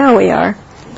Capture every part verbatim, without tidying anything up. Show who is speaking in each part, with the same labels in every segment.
Speaker 1: Now we are.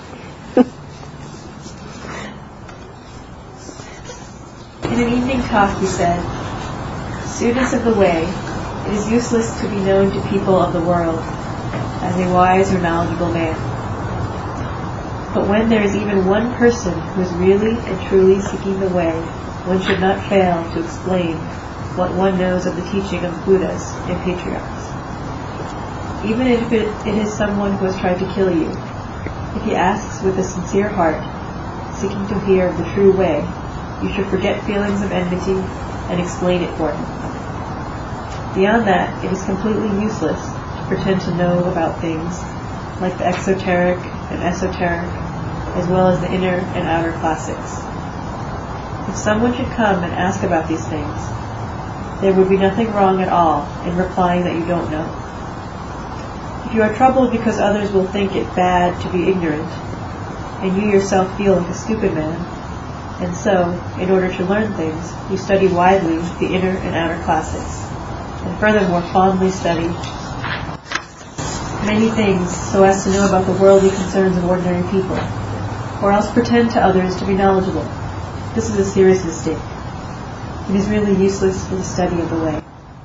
Speaker 2: In an evening talk, he said, "Students of the way, it is useless to be known to people of the world as a wise or knowledgeable man. But when there is even one person who is really and truly seeking the way, one should not fail to explain what one knows of the teaching of Buddhas and patriarchs. Even if it, it is someone who has tried to kill you, if he asks with a sincere heart, seeking to hear of the true way, you should forget feelings of enmity and explain it for him. Beyond that, it is completely useless to pretend to know about things like the exoteric and esoteric, as well as the inner and outer classics. If someone should come and ask about these things, there would be nothing wrong at all in replying that you don't know. If you are troubled because others will think it bad to be ignorant, and you yourself feel like a stupid man, and so, in order to learn things, you study widely the inner and outer classics, and furthermore fondly study many things so as to know about the worldly concerns of ordinary people, or else pretend to others to be knowledgeable. This is a serious mistake. It is really useless for the study of the way."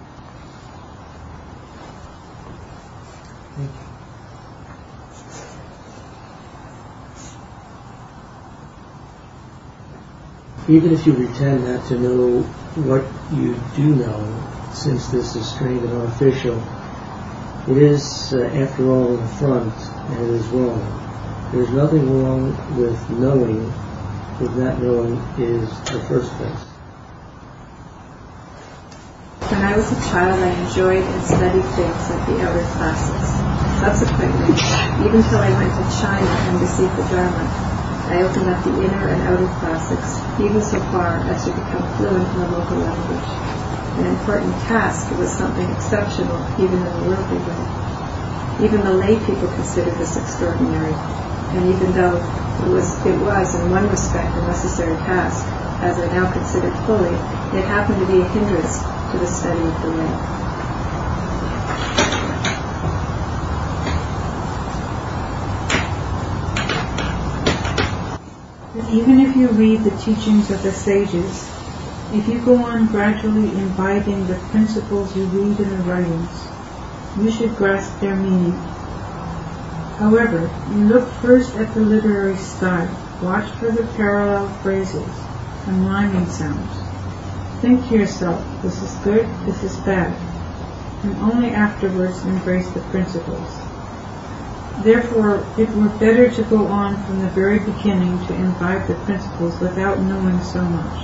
Speaker 3: Even if you pretend not to know what you do know, since this is strained and artificial, it is, uh, after all, an affront, and it is wrong. There is nothing wrong with knowing, if not knowing is the first place.
Speaker 2: When I was a child, I enjoyed and studied things like the outer classes. Subsequently, even till I went to China and received the Dharma, I opened up the inner and outer classics, even so far as to become fluent in the local language. An important task, it was something exceptional, even in the worldly way. Even the lay people considered this extraordinary, and even though it was, it was in one respect a necessary task, as I now consider it fully, it happened to be a hindrance to the study of the way.
Speaker 4: Even if you read the teachings of the sages, if you go on gradually imbibing the principles you read in the writings, you should grasp their meaning. However, you look first at the literary style, watch for the parallel phrases and rhyming sounds. Think to yourself, this is good, this is bad, and only afterwards embrace the principles. Therefore, it were better to go on from the very beginning to imbibe the principles without knowing so much.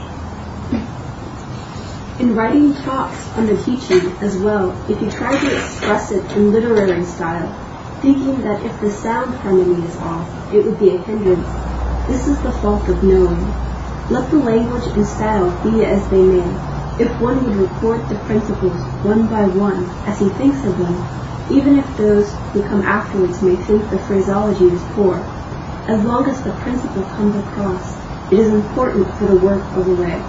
Speaker 5: In writing talks on the teaching as well, if you try to express it in literary style, thinking that if the sound harmony is off, it would be a hindrance, this is the fault of knowing. Let the language and style be as they may. If one would record the principles one by one as he thinks of them, even if those who come afterwards may think the phraseology is poor, as long as the principle comes across, it is important for the work of the way.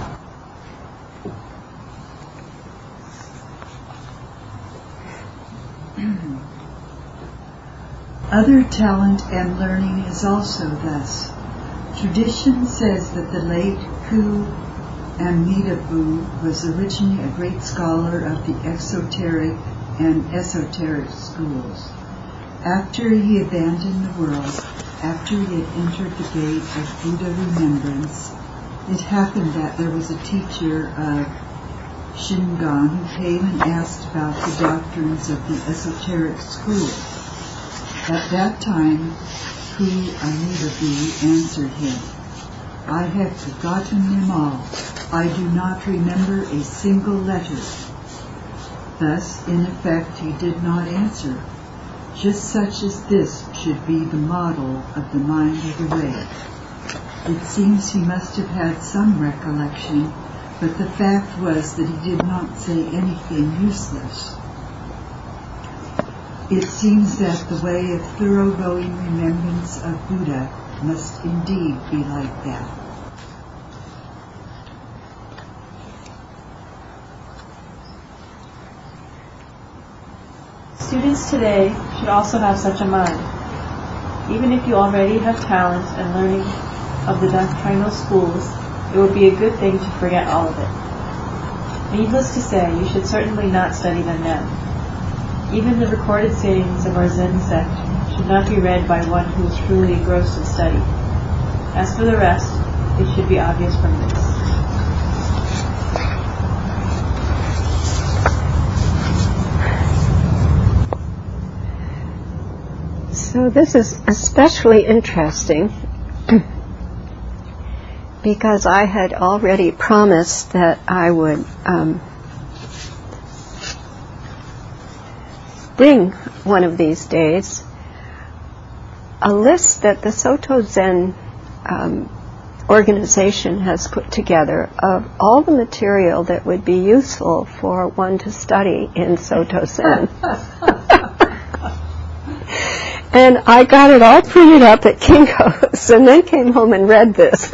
Speaker 6: Other talent and learning is also thus. Tradition says that the late Ku Amitabha was originally a great scholar of the exoteric and esoteric schools. After he abandoned the world, after he had entered the gate of Buddha remembrance, it happened that there was a teacher of Shingon who came and asked about the doctrines of the esoteric school. At that time, Ku Amitabha answered him, "I have forgotten them all. I do not remember a single letter." Thus, in effect, he did not answer. Just such as this should be the model of the mind of the way. It seems he must have had some recollection, but the fact was that he did not say anything useless. It seems that the way of thoroughgoing remembrance of Buddha must indeed be like that.
Speaker 2: Students today should also have such a mind. Even if you already have talent and learning of the doctrinal schools, it would be a good thing to forget all of it. Needless to say, you should certainly not study them now. Even the recorded sayings of our Zen sect should not be read by one who is truly engrossed in study. As for the rest, it should be obvious from this.
Speaker 1: So this is especially interesting because I had already promised that I would um, bring one of these days a list that the Soto Zen um, organization has put together of all the material that would be useful for one to study in Soto Zen. And I got it all printed up at Kinko's and then came home and read this.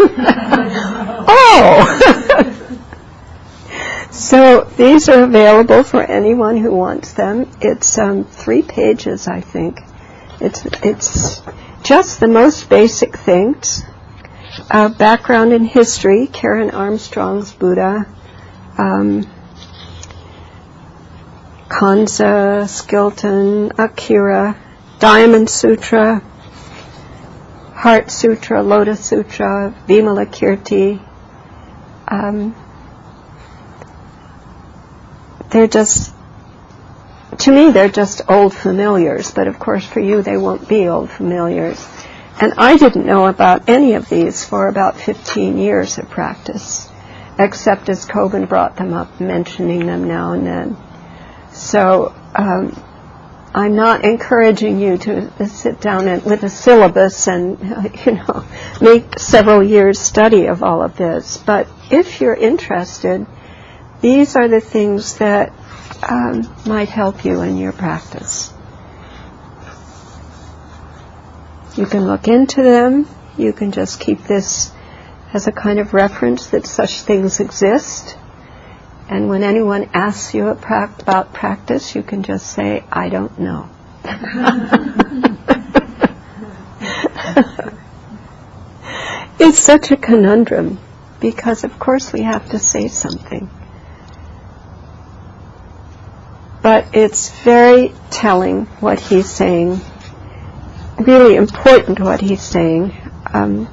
Speaker 1: Oh! So these are available for anyone who wants them. It's um, three pages, I think. It's it's just the most basic things. Uh, background and history, Karen Armstrong's Buddha, um, Kanza, Skilton, Akira, Diamond Sutra, Heart Sutra, Lotus Sutra, Vimalakirti. Um, they're just, to me, they're just old familiars, but of course for you they won't be old familiars. And I didn't know about any of these for about fifteen years of practice, except as Kobun brought them up, mentioning them now and then. So, um, I'm not encouraging you to sit down and, with a syllabus and, you know, make several years study of all of this. But if you're interested, these are the things that um, might help you in your practice. You can look into them. You can just keep this as a kind of reference that such things exist. And when anyone asks you about practice, you can just say, I don't know. It's such a conundrum, because of course we have to say something. But it's very telling what he's saying, really important what he's saying. Um,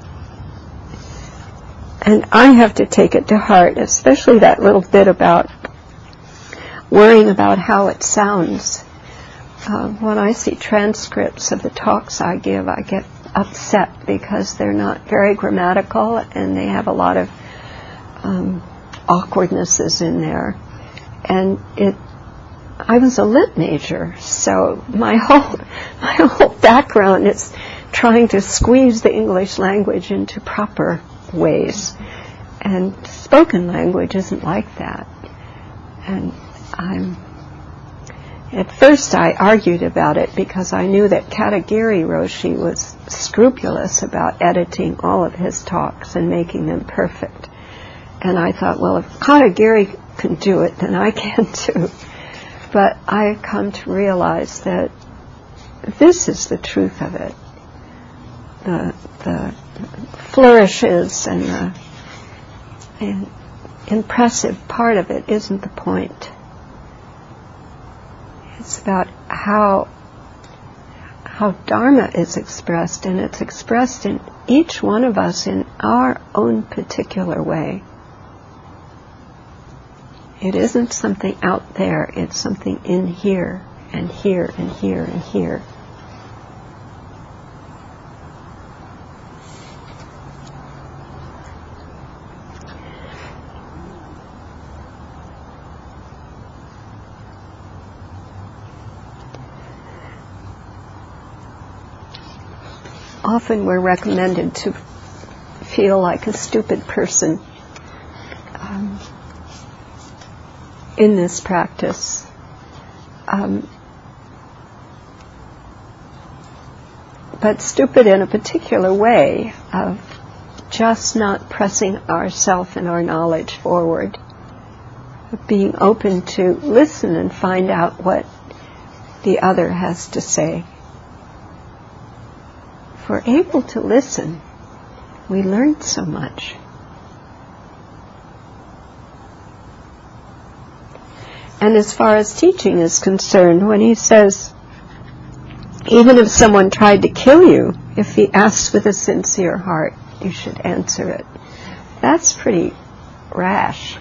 Speaker 1: And I have to take it to heart, especially that little bit about worrying about how it sounds. Uh, when I see transcripts of the talks I give, I get upset because they're not very grammatical and they have a lot of um, awkwardnesses in there. And it, I was a lit major, so my whole my whole background is trying to squeeze the English language into proper ways, and spoken language isn't like that. And I'm at first I argued about it because I knew that Katagiri Roshi was scrupulous about editing all of his talks and making them perfect. And I thought, well, if Katagiri can do it, then I can too. But I come to realize that this is the truth of it. The the flourishes and the and impressive part of it isn't the point. It's about how how Dharma is expressed, and it's expressed in each one of us in our own particular way. It isn't something out there, it's something in here, and here, and here, and here. Often we're recommended to feel like a stupid person um, in this practice. Um, but stupid in a particular way of just not pressing ourself and our knowledge forward, of being open to listen and find out what the other has to say. if we're able to listen, we learn so much. And as far as teaching is concerned, when he says, even if someone tried to kill you, if he asks with a sincere heart, you should answer it. That's pretty rash.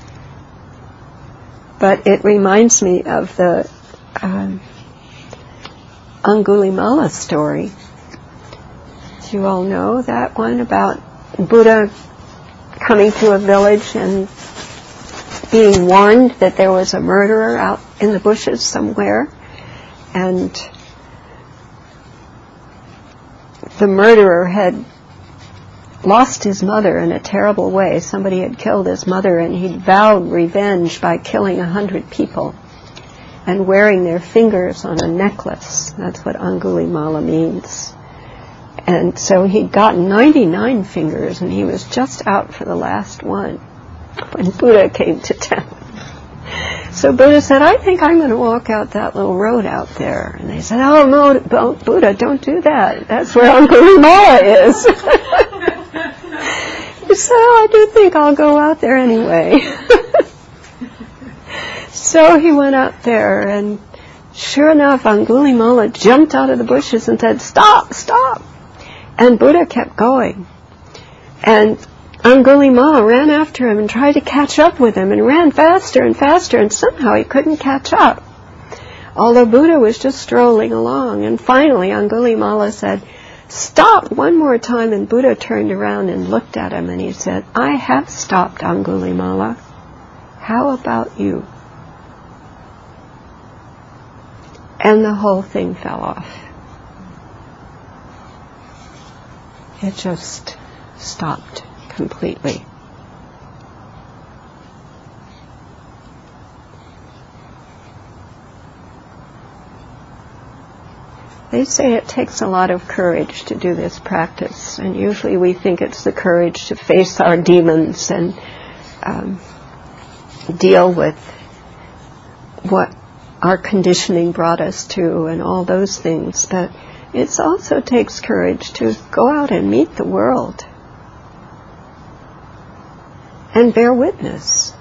Speaker 1: But it reminds me of the um, Angulimala story. Do you all know that one about Buddha coming to a village and being warned that there was a murderer out in the bushes somewhere, and the murderer had lost his mother in a terrible way. Somebody had killed his mother, and he'd vowed revenge by killing a hundred people and wearing their fingers on a necklace. That's what Angulimala means. And so he'd gotten ninety-nine fingers, and he was just out for the last one when Buddha came to town. So Buddha said, I think I'm going to walk out that little road out there. And they said, oh, no, Buddha, don't do that. That's where Angulimala is. He said, oh, I do think I'll go out there anyway. So he went out there, and sure enough, Angulimala jumped out of the bushes and said, stop, stop. And Buddha kept going. And Angulimala ran after him and tried to catch up with him, and ran faster and faster, and somehow he couldn't catch up, although Buddha was just strolling along. And finally Angulimala said, stop, one more time. And Buddha turned around and looked at him, and he said, I have stopped, Angulimala. How about you? And the whole thing fell off. It just stopped completely. They say it takes a lot of courage to do this practice, and usually we think it's the courage to face our demons and um, deal with what our conditioning brought us to and all those things, but it also takes courage to go out and meet the world and bear witness.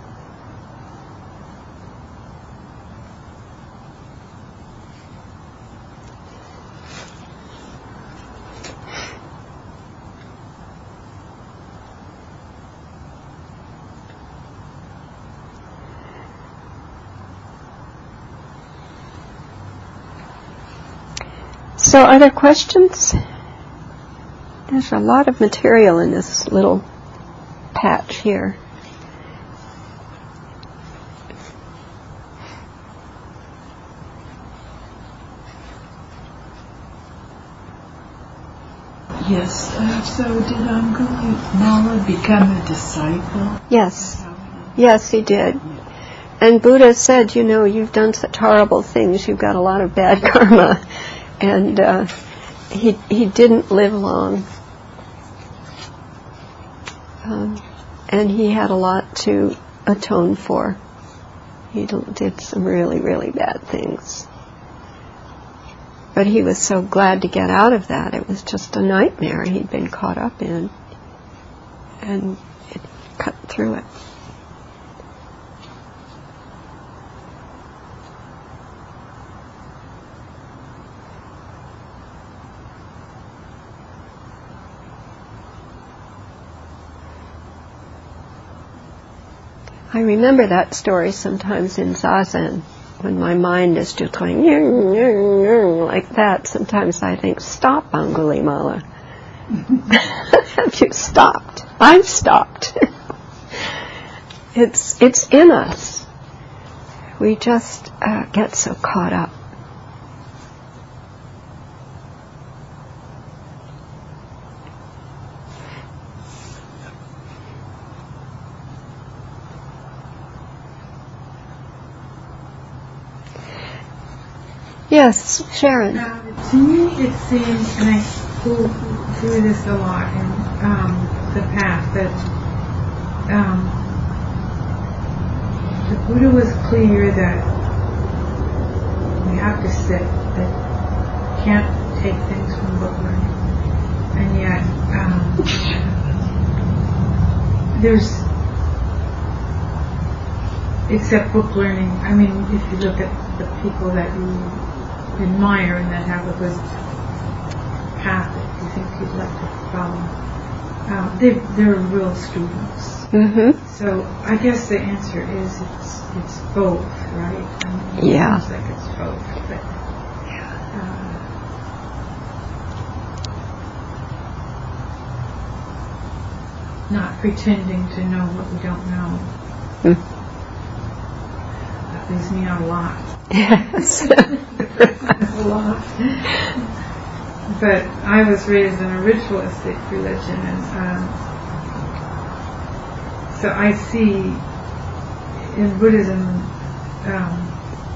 Speaker 1: So, other questions? There's a lot of material in this little patch here.
Speaker 6: Yes, uh, so did Angulimala become a disciple?
Speaker 1: Yes, yes, he did. And Buddha said, you know, you've done such horrible things, you've got a lot of bad karma. And uh, he he didn't live long. Um, and he had a lot to atone for. He did some really, really bad things. But he was so glad to get out of that. It was just a nightmare he'd been caught up in. And it cut through it. I remember that story sometimes in Zazen, when my mind is just going like that. Sometimes I think, stop, Angulimala. Have you stopped? I've stopped. It's it's in us. We just uh, get so caught up. Yes, Sharon.
Speaker 4: Uh, to me, it seems, and I go through this a lot in um, the path, that um, the Buddha was clear that we have to sit, that we can't take things from book learning. there's, except book learning, I mean, if you look at the people that you admire and that have a good path that you think you'd like to follow, um, they, they're real students.
Speaker 1: Mm-hmm.
Speaker 4: So I guess the answer is it's it's both, right? I mean, it
Speaker 1: Yeah.
Speaker 4: seems like it's both. But, uh, not pretending to know what we don't know.
Speaker 1: Mm.
Speaker 4: That leaves me out a lot.
Speaker 1: Yes.
Speaker 4: a lot. But I was raised in a ritualistic religion, and um, so I see in Buddhism um,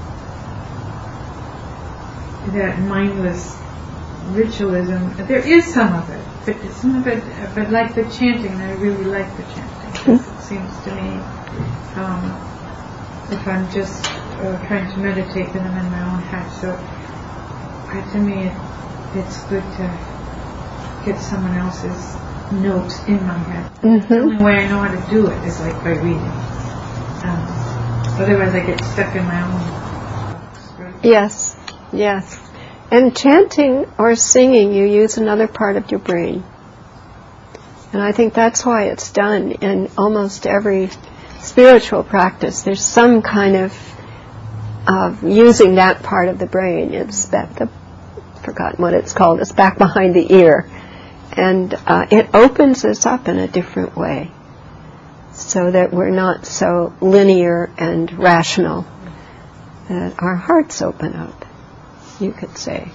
Speaker 4: that mindless ritualism. There is some of it, but some of it, but like the chanting, and I really like the chanting. Because it seems to me, um, if I'm just uh, trying to meditate, then I'm in my own head. So, I, to me, it, it's good to get someone else's notes in my head.
Speaker 1: Mm-hmm.
Speaker 4: The only way I know how to do it is like by reading. Um, otherwise, I get stuck in my own box. Right?
Speaker 1: Yes, yes. And chanting or singing, you use another part of your brain. And I think that's why it's done in almost every spiritual practice. There's some kind of of using that part of the brain. It's that the forgotten what it's called. It's back behind the ear, and uh, it opens us up in a different way, so that we're not so linear and rational. That our hearts open up, you could say.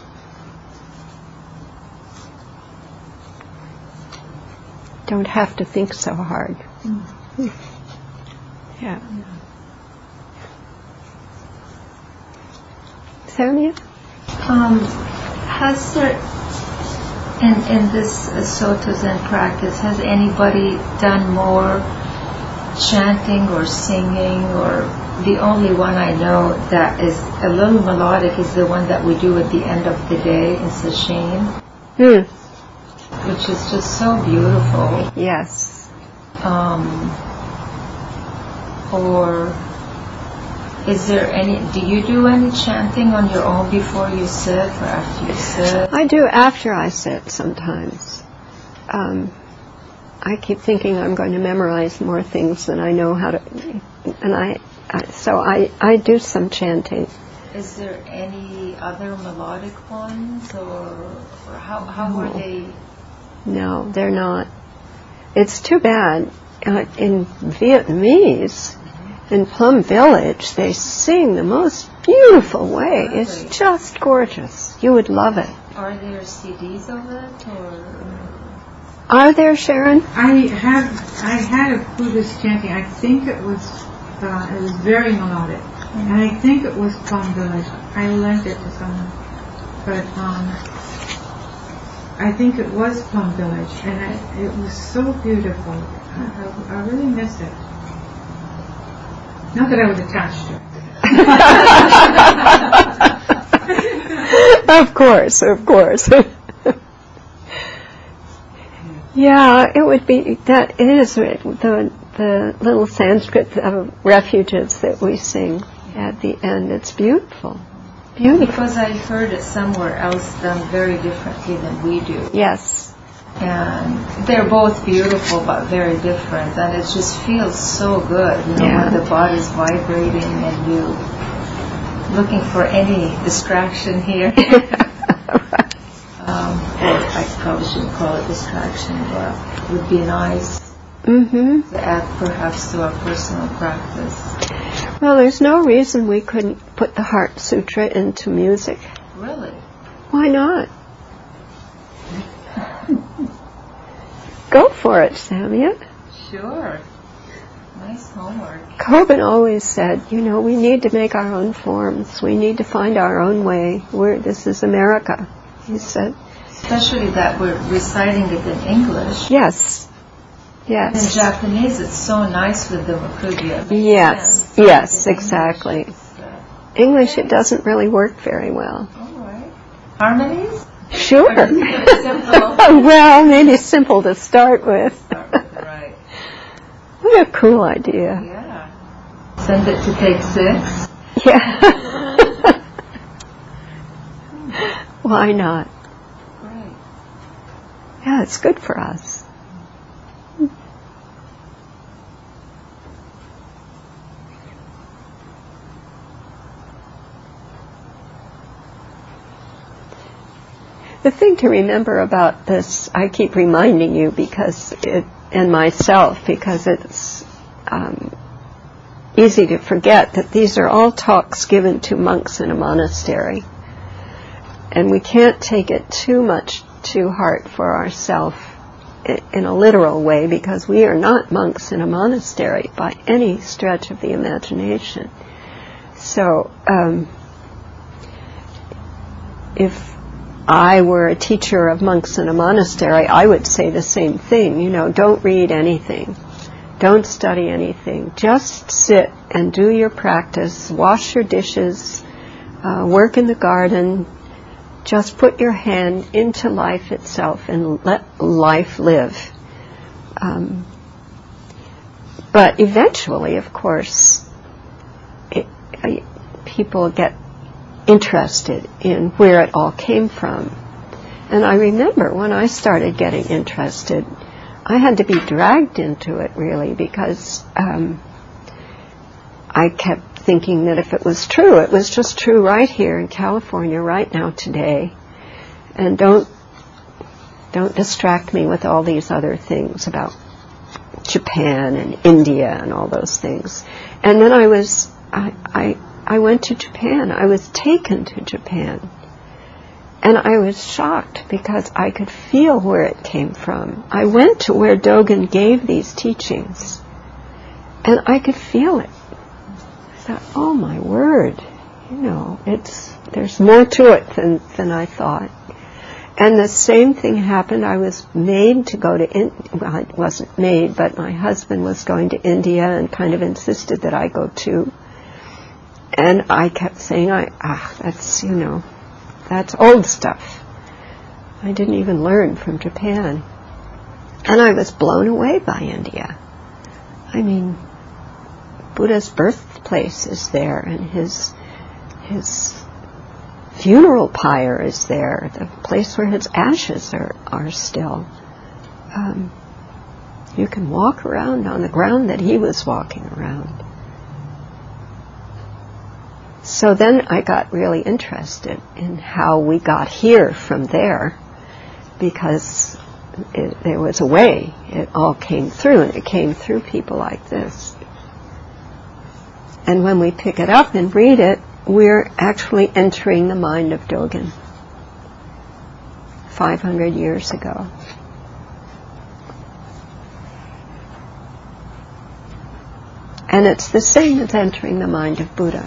Speaker 1: Don't have to think so hard. Mm. Yeah. Samia?
Speaker 7: Um, has there, in, in this uh, Soto Zen practice, has anybody done more chanting or singing? Or the only one I know that is a little melodic is the one that we do at the end of the day in Sesshin,
Speaker 1: Hmm.
Speaker 7: which is just so beautiful.
Speaker 1: Yes.
Speaker 7: Um, or is there any, do you do any chanting on your own before you sit or after you sit?
Speaker 1: I do after I sit sometimes. Um, I keep thinking I'm going to memorize more things than I know how to, and I, I so I, I do some chanting.
Speaker 7: Is there any other melodic ones, or, or how, how
Speaker 1: No.
Speaker 7: are they?
Speaker 1: No, they're not. It's too bad. Uh, in Vietnamese, in Plum Village, they sing the most beautiful way.
Speaker 7: Really?
Speaker 1: It's just gorgeous. You would love it.
Speaker 7: Are there C Ds of it, or?
Speaker 1: Are there, Sharon?
Speaker 4: I have I had a Buddhist chanting. I think it was uh, it was very melodic, and I think it was Plum Village. I lent it to someone, but um, I think it was Plum Village, and I, it was so beautiful. I, I, I really miss it. Not that I was attached to it.
Speaker 1: Of course, of course. Yeah, it would be, that is the the little Sanskrit of refuges that we sing at the end. It's beautiful. Beautiful.
Speaker 7: Because I heard it somewhere else done very differently than we do.
Speaker 1: Yes.
Speaker 7: And they're both beautiful but very different, and it just feels so good, you know,
Speaker 1: Yeah.
Speaker 7: when the body's vibrating and you looking for any distraction here. um, or I probably shouldn't call it distraction, but it would be nice
Speaker 1: Mm-hmm.
Speaker 7: to add perhaps to our personal practice.
Speaker 1: Well, there's no reason we couldn't put the Heart Sutra into music.
Speaker 7: Really?
Speaker 1: Why not? Go for it, Samia.
Speaker 7: Sure. Nice homework.
Speaker 1: Coben always said, you know, we need to make our own forms. We need to find our own way. We're, this is America, he said.
Speaker 7: Especially that we're reciting it in English.
Speaker 1: Yes.
Speaker 7: In
Speaker 1: Yes.
Speaker 7: Japanese, it's so nice with the Rakuja.
Speaker 1: Yes. Yes, exactly. English, it doesn't really work very well.
Speaker 7: All right. Harmonies?
Speaker 1: Sure.
Speaker 7: Simple.
Speaker 1: Well, maybe simple to start with.
Speaker 7: Right.
Speaker 1: What a cool idea.
Speaker 7: Yeah. Send it to Take Six.
Speaker 1: Yeah. Why not?
Speaker 7: Great.
Speaker 1: Yeah, it's good for us. The thing to remember about this, I keep reminding you because it, and myself, because it's um, easy to forget that these are all talks given to monks in a monastery. And we can't take it too much to heart for ourselves in a literal way, because we are not monks in a monastery by any stretch of the imagination. So, um, if I were a teacher of monks in a monastery, I would say the same thing. You know, don't read anything. Don't study anything. Just sit and do your practice. Wash your dishes. Uh, work in the garden. Just put your hand into life itself and let life live. Um, but eventually, of course, it, uh, people get interested in where it all came from. And I remember when I started getting interested, I had to be dragged into it, really, because um, I kept thinking that if it was true, it was just true right here in California, right now, today. And don't don't distract me with all these other things about Japan and India and all those things. And then I was I I, I went to Japan. I was taken to Japan. And I was shocked because I could feel where it came from. I went to where Dogen gave these teachings, and I could feel it. I thought, oh my word, you know, it's there's more to it than, than I thought. And the same thing happened. I was made to go to India. Well, I wasn't made, but my husband was going to India and kind of insisted that I go too. And I kept saying, I ah, that's, you know, that's old stuff. I didn't even learn from Japan. And I was blown away by India. I mean, Buddha's birthplace is there, and his his funeral pyre is there, the place where his ashes are, are still. Um, you can walk around on the ground that he was walking around. So then I got really interested in how we got here from there, because it, there was a way it all came through, and it came through people like this. And when we pick it up and read it, we're actually entering the mind of Dogen five hundred years ago. And it's the same as entering the mind of Buddha.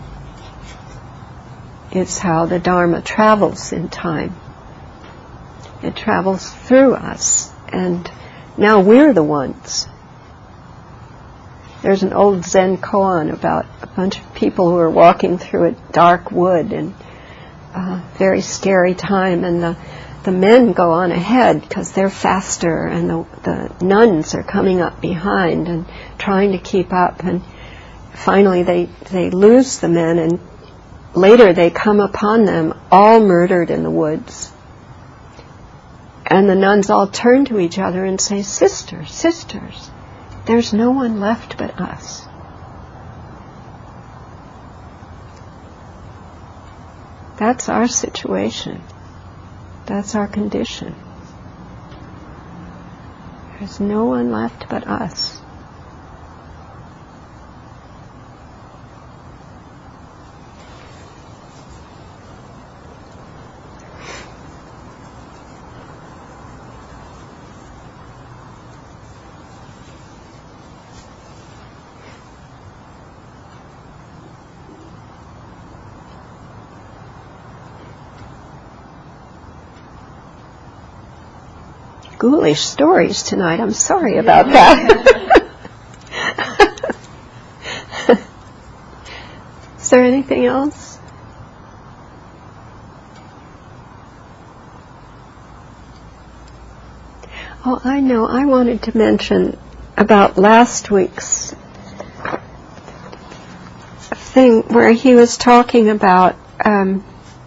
Speaker 1: It's how the Dharma travels in time. It travels through us, and now we're the ones. There's an old Zen koan about a bunch of people who are walking through a dark wood and a very scary time, and the, the men go on ahead because they're faster, and the, the nuns are coming up behind and trying to keep up, and finally they, they lose the men, and later they come upon them all murdered in the woods. And the nuns all turn to each other and say, "Sisters, sisters, there's no one left but us." That's our situation. That's our condition. There's no one left but us. Ghoulish stories tonight. I'm sorry about that. Is there anything else? Oh, I know. I wanted to mention about last week's thing where he was talking about um,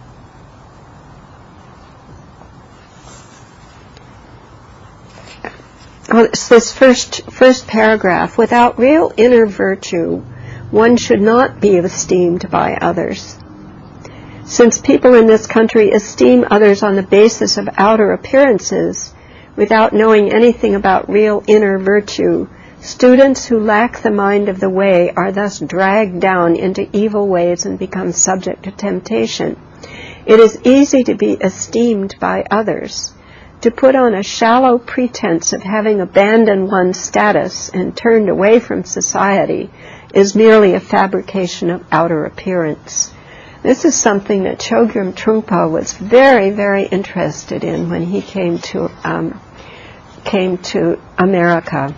Speaker 1: oh, it's this first first paragraph. Without real inner virtue, one should not be esteemed by others. Since people in this country esteem others on the basis of outer appearances, without knowing anything about real inner virtue, students who lack the mind of the way are thus dragged down into evil ways and become subject to temptation. It is easy to be esteemed by others. To put on a shallow pretense of having abandoned one's status and turned away from society is merely a fabrication of outer appearance. This is something that Chogyam Trungpa was very, very interested in when he came to um, came to America,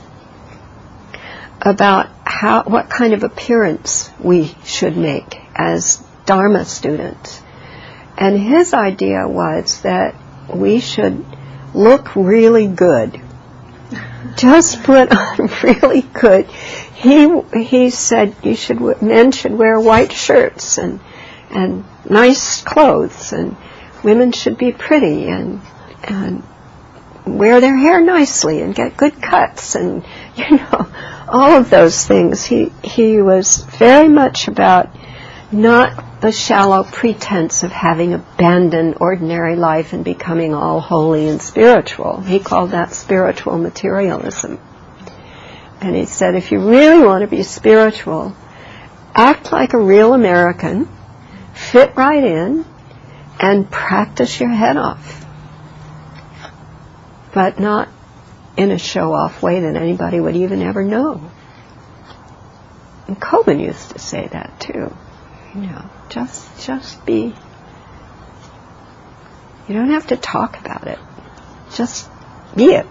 Speaker 1: about how what kind of appearance we should make as Dharma students. And his idea was that we should look really good. Just put on really good. He he said you should men should wear white shirts and and nice clothes, and women should be pretty and and wear their hair nicely and get good cuts, and you know, all of those things. He he was very much about not the shallow pretense of having abandoned ordinary life and becoming all holy and spiritual. He called that spiritual materialism. And he said, if you really want to be spiritual, act like a real American, fit right in, and practice your head off. But not in a show-off way that anybody would even ever know. And Coben used to say that too. You know, just just be. You don't have to talk about it. Just be it.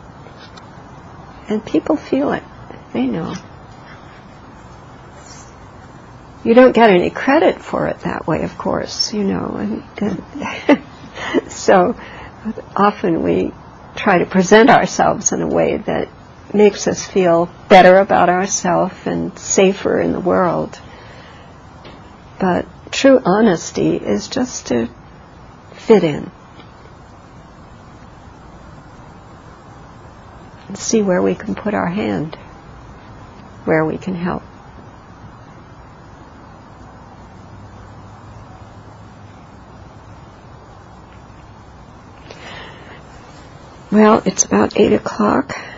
Speaker 1: And people feel it. They know. You don't get any credit for it that way, of course, you know. And, and so often we try to present ourselves in a way that makes us feel better about ourselves and safer in the world. But true honesty is just to fit in and see where we can put our hand, where we can help. Well, it's about eight o'clock.